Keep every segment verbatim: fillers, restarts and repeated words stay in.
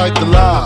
like the lie.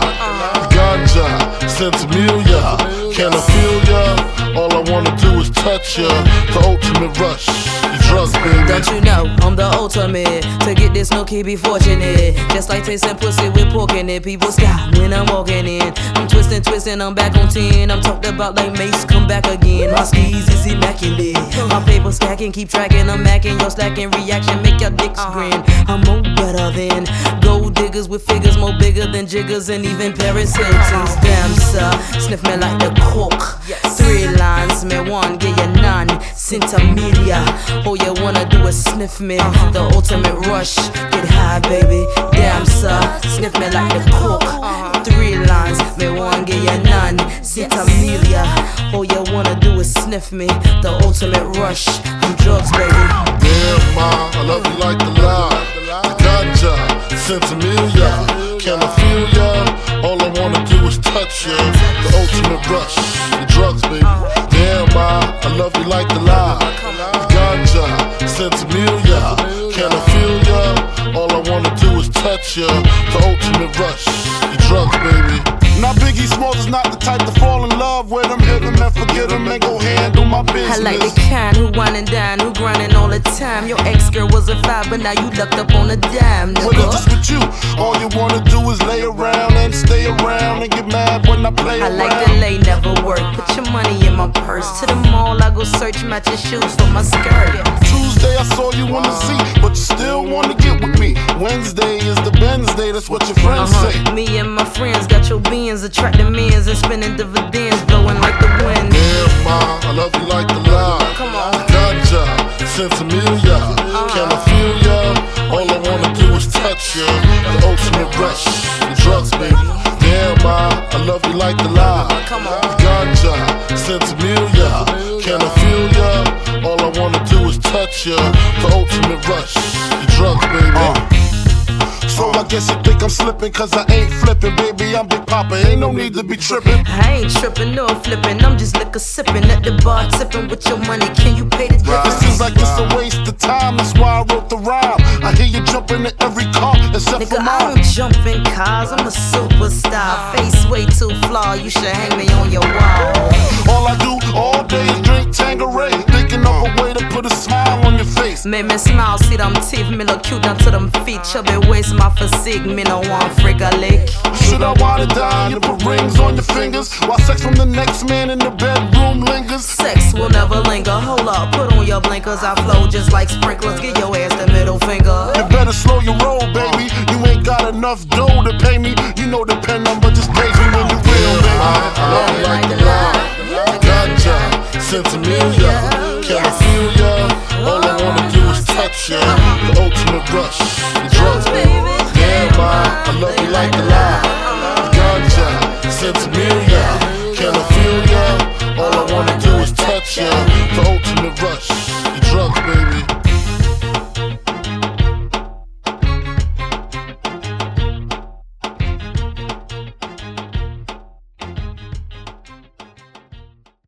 Ganja, Sensimilia, can I feel ya? All I wanna do is touch ya. The ultimate rush, you drugs, baby. Don't you know I'm the ultimate? To get this nookie be fortunate. Just like tasting pussy with pork in it. People stop when I'm walking in. I'm twisting, twisting, I'm back on ten. I'm talked about like Mace, come back again. My skis is immaculate. My paper stacking, keep tracking. I'm macking, your slacking reaction, make your dicks grin. I'm more better than gold diggers with figures more bigger than jiggers and even Paris Hilton's. Damn, sir, sniff me like the coke. Three lines, me one, get you none. Centimilia, all you wanna do is sniff me. The ultimate rush, get high, baby. Damn, sir, sniff me like the coke. Three lines, me one, get you none. Centimilia, all you wanna do is sniff me. The ultimate rush, I'm drugs, baby. Damn, ma, I love you like the lie. The ganja, Sensimilia, can I feel ya? All I wanna do is touch ya. The ultimate rush, the drugs, baby. Damn, ma, I love you like the lie. The ganja, Sensimilia, can I feel ya? All I wanna do is touch ya. The ultimate rush, the drugs, baby. Now Biggie Smalls is not the type to fall in love with him, hit him and forget him and go handle my business. I like the kind who wine and dine, who grinding all the time. Your ex-girl was a five, but now you lucked up on a dime, nigga. What is this with you? All you wanna do is lay around and stay around and get mad when I play I around. like delay, never work. Put your money in my purse. To the mall, I go search matching shoes for my skirt. Tuesday I saw you on the Z, but you still wanna get with me. Wednesday is the Benz day, that's what your friends uh-huh. say. Me and my friends got your beans, attracting men's and spending dividends, blowing like the wind. Damn, ma, I love you like the lie. Come on. Ganja, Sensimilia, uh-huh. Can I feel ya? All I wanna do is touch ya. The ultimate rush, the drugs, baby. Damn, ma, I love you like the lie. Come on. Ganja, Sensimilia, can I feel ya? All I wanna do is touch ya. The ultimate rush, the drugs, baby. Uh. So I guess you think I'm slipping, cause I ain't flipping, baby. I'm Big Papa, ain't no need to be tripping. I ain't tripping nor flipping, I'm just liquor sipping at the bar, tipping with your money. Can you pay the difference? It seems like it's a waste of time, that's why I wrote the rhyme. I hear you jumping in every car except Nigga, for I mine. don't jump in cars, I'm a superstar. Face way too flawed, you should hang me on your wall. All I do all day is drink Tanqueray, thinking of a way to put a smile on your face. Make me smile, see them teeth, me look cute down to them feet. Chubby waist, my physique, me no want freak a lick. Should I wind it down, you put rings on your fingers, while sex from the next man in the bedroom lingers? Sex will never linger, hold up, put on your blinkers. I flow just like sprinklers, give your ass the middle finger. You better slow your roll, baby, you ain't got enough dough to pay me. You know the pen number, just page me when you real, baby. I love you like the lie. Ganja, Sensimilia, can I feel ya? All I wanna do is touch ya. The ultimate rush,